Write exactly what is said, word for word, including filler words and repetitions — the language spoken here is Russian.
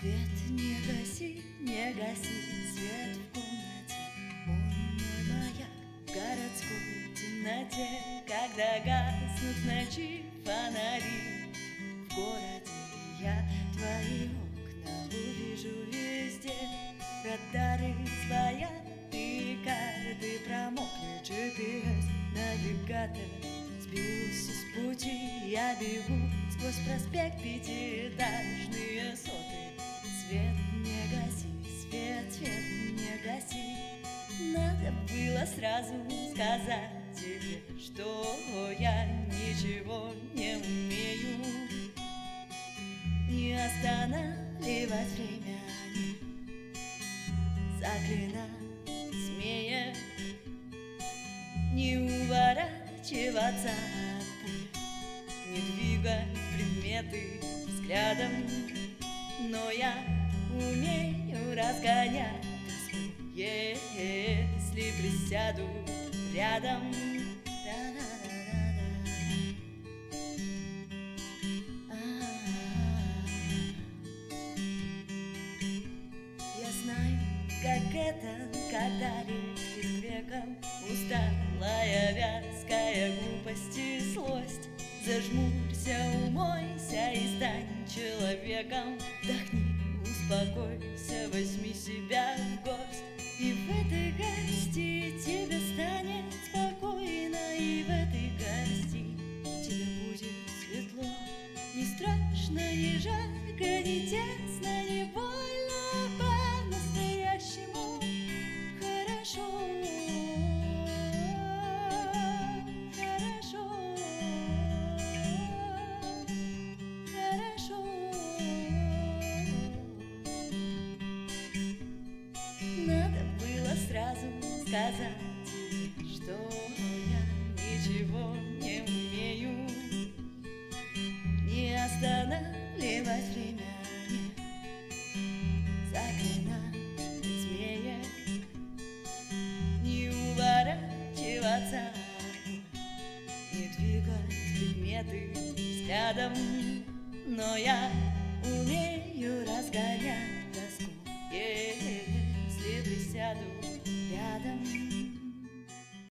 Свет не гаси, не гаси свет в комнате. Он мой маяк в городской темноте. Когда гаснут в ночи фонари в городе, я твои окна увижу везде. Радары звонят и карты промокли, джи пи эс навигатор сбился с пути. Я бегу сквозь проспект пятиэтажные соты. Свет не гаси, свет, свет не гаси. Надо было сразу сказать тебе, что я ничего не умею. Не останавливать время, заклинать змея, не уворачиваться от пуль, не двигать предметы взглядом. Но я умею разгонять тоску, если присяду рядом. Я знаю, как это, когда лишь перед веком усталая, вязкая глупость и злость. Зажмурься, умойся и стань человеком. Вдохни, успокойся, возьми себя в горсть. И в этой горсти тебе станет спокойно. И в этой горсти тебе будет светло. Не страшно, не жарко, не тесно, не больно. По-настоящему хорошо. Надо было сразу сказать тебе, что я ничего не умею. Не останавливать время, заклинать змея, не уворачиваться, не двигать предметы взглядом. Но я умею разгонять тоску, если присяду рядом.